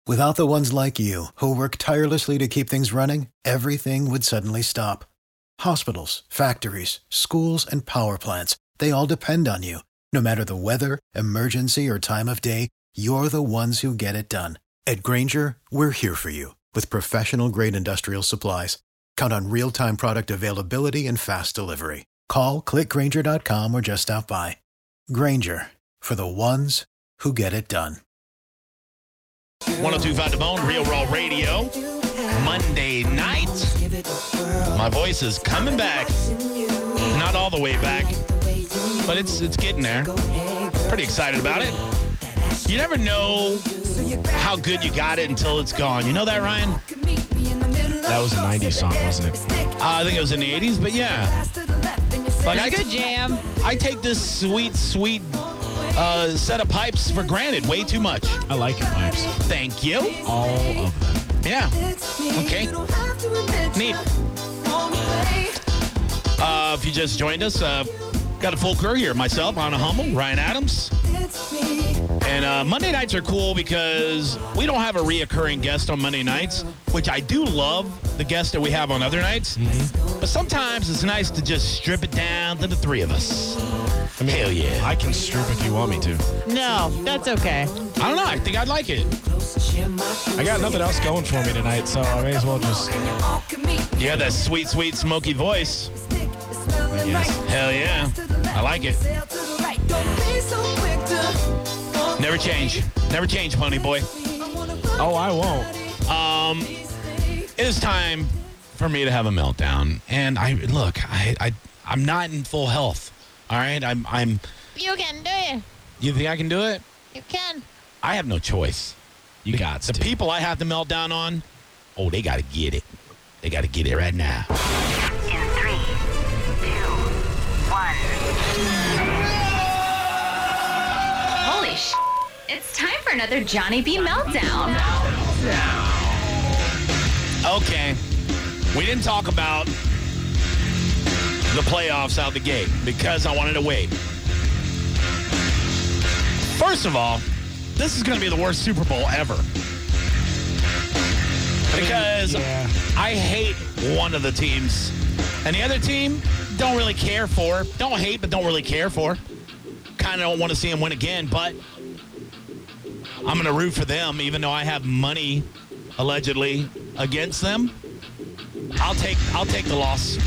Without the ones like you, who work tirelessly to keep things running, everything would suddenly stop. Hospitals, factories, schools, and power plants, they all depend on you. No matter the weather, emergency, or time of day, you're the ones who get it done. At Grainger, we're here for you with professional-grade industrial supplies. Count on real-time product availability and fast delivery. Call, clickgrainger.com, or just stop by. Grainger, for the ones who get it done. 102.5 The Bone, Real Raw Radio. Monday night. My voice is coming back. Not all the way back, but it's getting there. Pretty excited about it. You never know how good you got it until it's gone. You know that, Ryan? That was a 90s song, wasn't it? I think it was in the 80s, but yeah. Like Good jam. I take this sweet set of pipes for granted way too much. I like your pipes. Thank you. All of them. Yeah. Okay. Neat. If you just joined us, got a full crew here. Myself, Anna Hummel, Ryan Adams. And Monday nights are cool because we don't have a reoccurring guest on Monday nights, which I do love the guests that we have on other nights. Mm-hmm. But sometimes it's nice to just strip it down to the three of us. I mean, hell yeah. I can strip if you want me to. No, that's okay. I don't know. I think I'd like it. I got nothing else going for me tonight, so I may as well just... You have that sweet, smoky voice. Yes. Hell yeah. I like it. Never change. Never change, pony boy. Oh, I won't. It is time for me to have a meltdown. And I'm not in full health. All right? I'm You can do it. You think I can do it? You can. I have no choice. You got The to. people I have to melt down on, they got to get it. They got to get it right now. In 3, 2, 1. Holy sh! It's time for another Johnny B meltdown. Okay. We didn't talk about the playoffs out the gate because I wanted to wait. First of all, this is going to be the worst Super Bowl ever. Because I hate one of the teams. And the other team, don't really care for. Don't hate, but don't really care for. Kind of don't want to see them win again, but I'm going to root for them, even though I have money, allegedly, against them. I'll take the loss.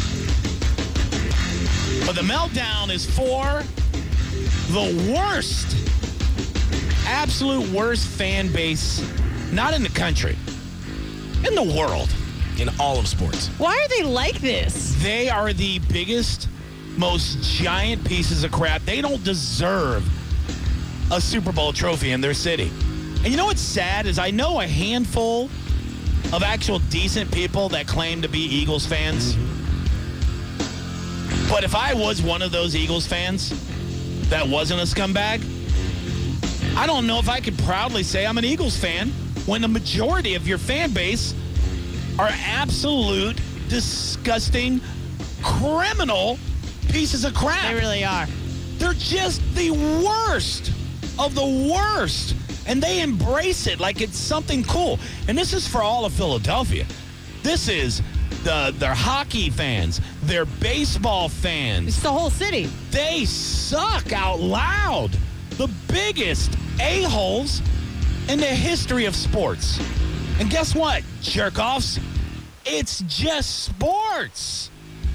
But the meltdown is for the worst, absolute worst fan base, not in the country, in the world. In all of sports. Why are they like this? They are the biggest, most giant pieces of crap. They don't deserve a Super Bowl trophy in their city. And you know what's sad is I know a handful of actual decent people that claim to be Eagles fans. But if I was one of those Eagles fans that wasn't a scumbag, I don't know if I could proudly say I'm an Eagles fan when the majority of your fan base are absolute, disgusting, criminal pieces of crap. They really are. They're just the worst of the worst. And they embrace it like it's something cool. And this is for all of Philadelphia. This is their hockey fans, their baseball fans. It's the whole city. They suck out loud. The biggest a-holes in the history of sports. And guess what, jerk-offs? It's just sports.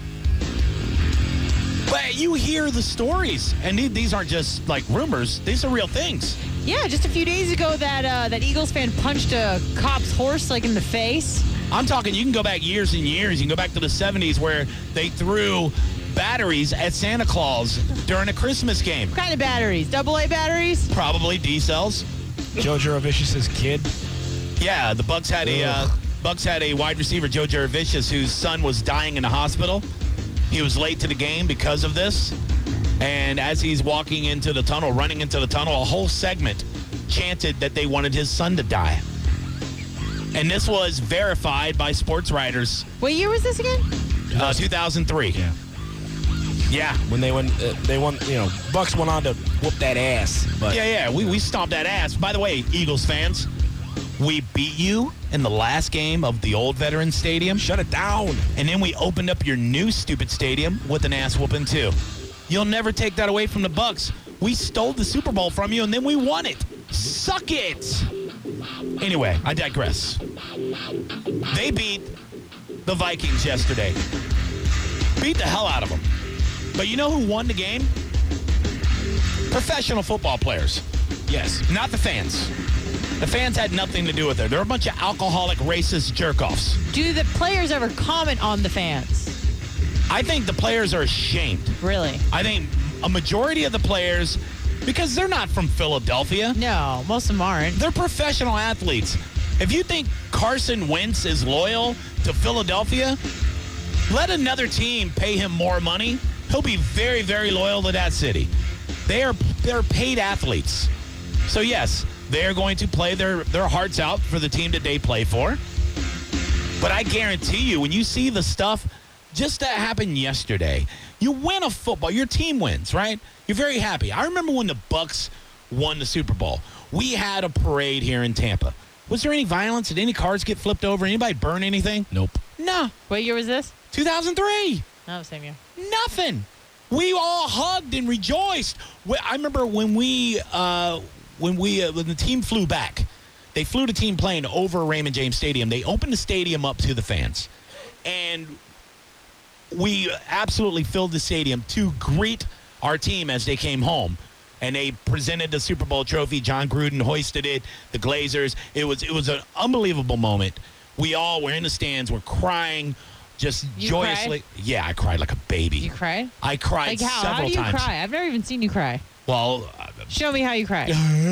But you hear the stories, and these aren't just like rumors. These are real things. Yeah, just a few days ago, that Eagles fan punched a cop's horse like in the face. I'm talking, you can go back years and years. You can go back to the 70s where they threw batteries at Santa Claus during a Christmas game. What kind of batteries? AA batteries? Probably D-cells. Joe Juravicious' kid. Yeah, the Bucks had a wide receiver, Joe Juravicious, whose son was dying in the hospital. He was late to the game because of this. And as he's walking into the tunnel, running into the tunnel, a whole segment chanted that they wanted his son to die. And this was verified by sports writers. What year was this again? 2003. Yeah. Yeah. When they won, Bucks went on to whoop that ass. But Yeah. We stomped that ass. By the way, Eagles fans, We beat you in the last game of the old Veterans Stadium. Shut it down. And then we opened up your new stupid stadium with an ass whooping too. You'll never take that away from the Bucs. We stole the Super Bowl from you and then we won it. Suck it. Anyway, I digress. They beat the Vikings yesterday. Beat the hell out of them. But you know who won the game? Professional football players. Yes. Not the fans. The fans had nothing to do with it. They're a bunch of alcoholic, racist jerk-offs. Do the players ever comment on the fans? I think the players are ashamed. Really? I think a majority of the players, because they're not from Philadelphia. No, most of them aren't. They're professional athletes. If you think Carson Wentz is loyal to Philadelphia, let another team pay him more money. He'll be very, very loyal to that city. They're paid athletes. So, yes, they're going to play their hearts out for the team that they play for. But I guarantee you, when you see the stuff just that happened yesterday, you win a football. Your team wins, right? You're very happy. I remember when the Bucs won the Super Bowl. We had a parade here in Tampa. Was there any violence? Did any cars get flipped over? Anybody burn anything? Nope. No. What year was this? 2003. No, same year. Nothing. We all hugged and rejoiced. I remember when the team flew back, they flew the team plane over Raymond James Stadium. They opened the stadium up to the fans. And we absolutely filled the stadium to greet our team as they came home. And they presented the Super Bowl trophy. John Gruden hoisted it, the Glazers. It was an unbelievable moment. We all were in the stands. We're crying just You joyously. cried? Yeah, I cried like a baby. You cried? I cried Like how? several How do you times. cry? I've never even seen you cry. Well, Show me how you cry.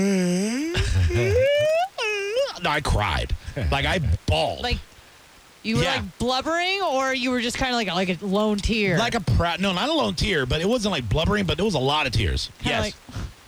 no, I cried. Like, I bawled. Like, you were Yeah. like blubbering, or you were just kind of like a lone tear? Like a no, not a lone tear, but it wasn't like blubbering, but there was a lot of tears. Kinda Yes.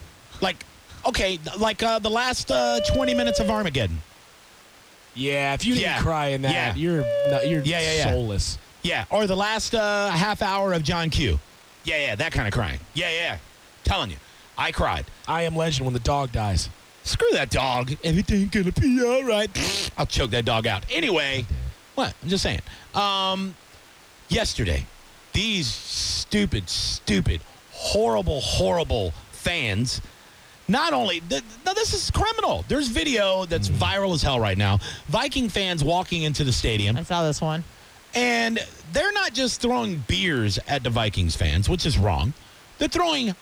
Like the last 20 minutes of Armageddon. Yeah, if you didn't Yeah. cry in that, Yeah. you're Yeah. soulless. Yeah, or the last half hour of John Q. Yeah, that kind of crying. Yeah. Telling you, I cried. I Am Legend when the dog dies. Screw that dog. Everything gonna be all right. I'll choke that dog out. Anyway, what? I'm just saying. Yesterday, these stupid, horrible fans. Not only, now this is criminal. There's video that's viral as hell right now. Viking fans walking into the stadium. I saw this one. And they're not just throwing beers at the Vikings fans, which is wrong. They're throwing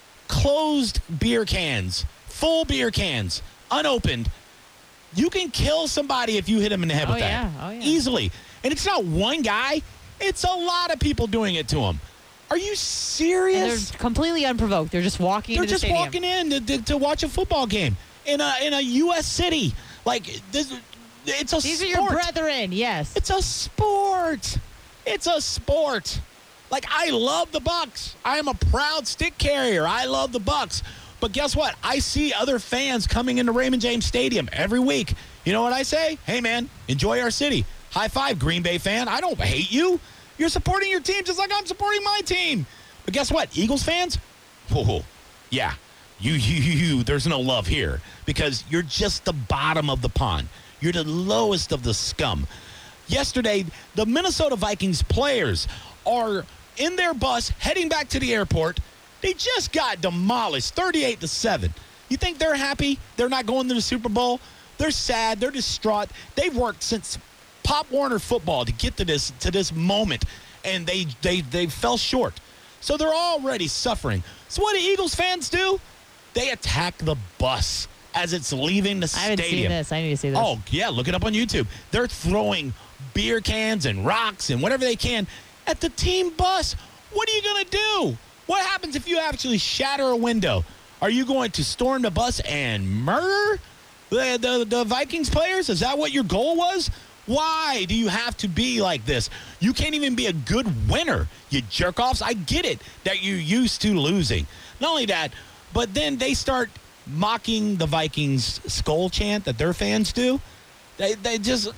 closed beer cans, full beer cans, unopened. You can kill somebody if you hit them in the head with that. Oh, yeah. Easily. And it's not one guy. It's a lot of people doing it to him. Are you And serious? they're completely unprovoked. They're just walking They're into the just stadium. walking in to watch a football game in a U.S. city. Like, this, it's a These are sport. your brethren, yes. It's a sport. It's a sport. Like, I love the Bucs. I am a proud stick carrier. I love the Bucs. But guess what? I see other fans coming into Raymond James Stadium every week. You know what I say? Hey, man, enjoy our city. High five, Green Bay fan. I don't hate you. You're supporting your team just like I'm supporting my team. But guess what? Eagles fans? Whoa. Yeah. You, there's no love here because you're just the bottom of the pond. You're the lowest of the scum. Yesterday, the Minnesota Vikings players are in their bus heading back to the airport. They just got demolished 38-7. You think they're happy? They're not going to the Super Bowl? They're sad. They're distraught. They've worked since Pop Warner football to get to this moment, and they fell short. So they're already suffering. So what do Eagles fans do? They attack the bus as it's leaving the I haven't stadium. seen this. I need to see this. Oh, yeah, look it up on YouTube. They're throwing beer cans and rocks and whatever they can at the team bus. What are you going to do? What happens if you actually shatter a window? Are you going to storm the bus and murder the Vikings players? Is that what your goal was? Why do you have to be like this? You can't even be a good winner, you jerk-offs. I get it that you're used to losing. Not only that, but then they start mocking the Vikings skull chant that their fans do. They just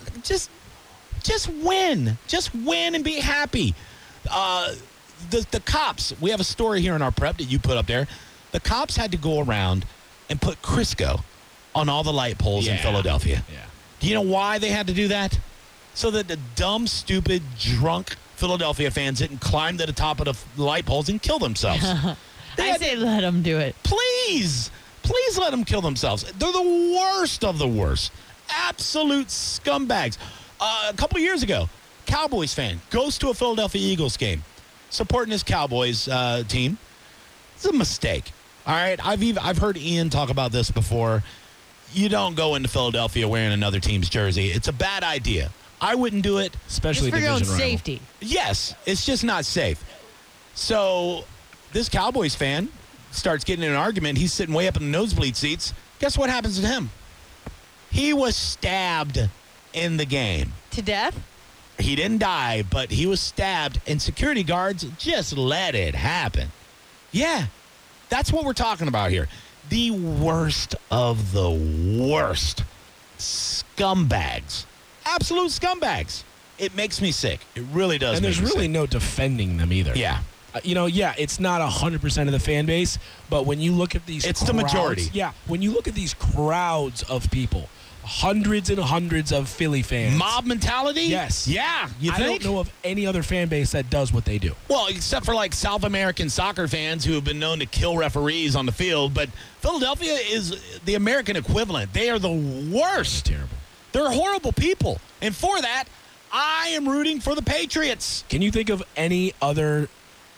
win. Just win and be happy. The cops, we have a story here in our prep that you put up there. The cops had to go around and put Crisco on all the light poles in Philadelphia. Yeah. Do you know why they had to do that? So that the dumb, stupid, drunk Philadelphia fans didn't climb to the top of the light poles and kill themselves. I say let them do it. Please let them kill themselves. They're the worst of the worst. Absolute scumbags. A couple years ago, Cowboys fan goes to a Philadelphia Eagles game, supporting his Cowboys team. It's a mistake. All right, I've heard Ian talk about this before. You don't go into Philadelphia wearing another team's jersey. It's a bad idea. I wouldn't do it. Especially Just for your own division rival. safety. Yes, it's just not safe. So this Cowboys fan starts getting in an argument. He's sitting way up in the nosebleed seats. Guess what happens to him? He was stabbed in the game. To death? He didn't die, but he was stabbed, and security guards just let it happen. Yeah, that's what we're talking about here. The worst of the worst scumbags. Absolute scumbags. It makes me sick. It really does. And there's make me really sick. no defending them either. Yeah. It's not 100% of the fan base, but when you look at these It's the majority. Yeah, when you look at these crowds of people, hundreds and hundreds of Philly fans. Mob mentality? Yes. Yeah. You I think? don't know of any other fan base that does what they do. Well, except for like South American soccer fans who have been known to kill referees on the field, but Philadelphia is the American equivalent. They are the worst. Terrible. They're horrible people. And for that, I am rooting for the Patriots. Can you think of any other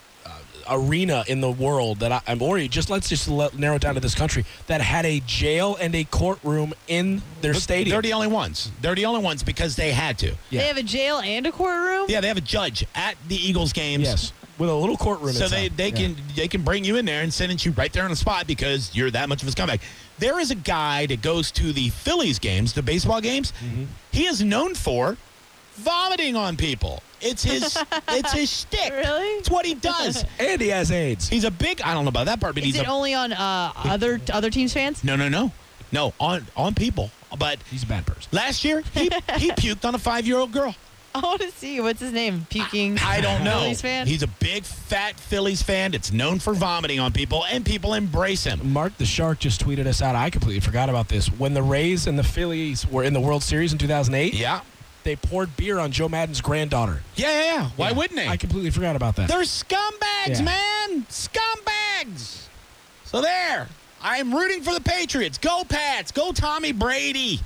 arena in the world that let's narrow it down to this country that had a jail and a courtroom in their stadium? They're the only ones. They're the only ones because they had to. Yeah. They have a jail and a courtroom? Yeah, they have a judge at the Eagles games. Yes, with a little courtroom. So inside. they can bring you in there and sentence you right there on the spot because you're that much of a scumbag. There is a guy that goes to the Phillies games, the baseball games. Mm-hmm. He is known for vomiting on people. It's his shtick. Really? It's what he does. And he has AIDS. He's a big. I don't know about that part, but Is it only on other teams' fans? No, on people. But He's a bad person. last year he puked on a 5-year-old girl. I want to see. What's his name? Puking I don't know. Phillies fan? He's a big fat Phillies fan that's known for vomiting on people, and people embrace him. Mark the Shark just tweeted us out. I completely forgot about this. When the Rays and the Phillies were in the World Series in 2008, Yeah. they poured beer on Joe Madden's granddaughter. Yeah. Why Yeah. wouldn't they? I completely forgot about that. They're scumbags, Yeah. man. Scumbags. So there. I'm rooting for the Patriots. Go Pats. Go Tommy Brady.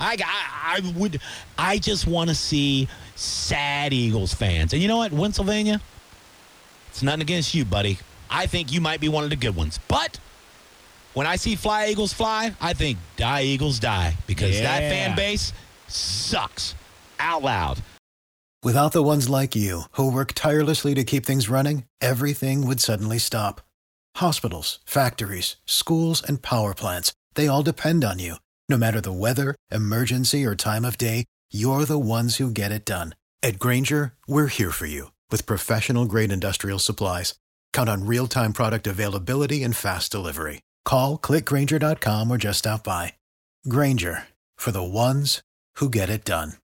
I just want to see sad Eagles fans. And you know what, Pennsylvania? It's nothing against you, buddy. I think you might be one of the good ones. But when I see fly Eagles fly, I think die Eagles die. Because that Yeah. fan base sucks out loud. Without the ones like you, who work tirelessly to keep things running, everything would suddenly stop. Hospitals, factories, schools, and power plants, they all depend on you. No matter the weather, emergency, or time of day, you're the ones who get it done. At Grainger, we're here for you with professional-grade industrial supplies. Count on real-time product availability and fast delivery. Call, click Grainger.com, or just stop by. Grainger, for the ones who get it done.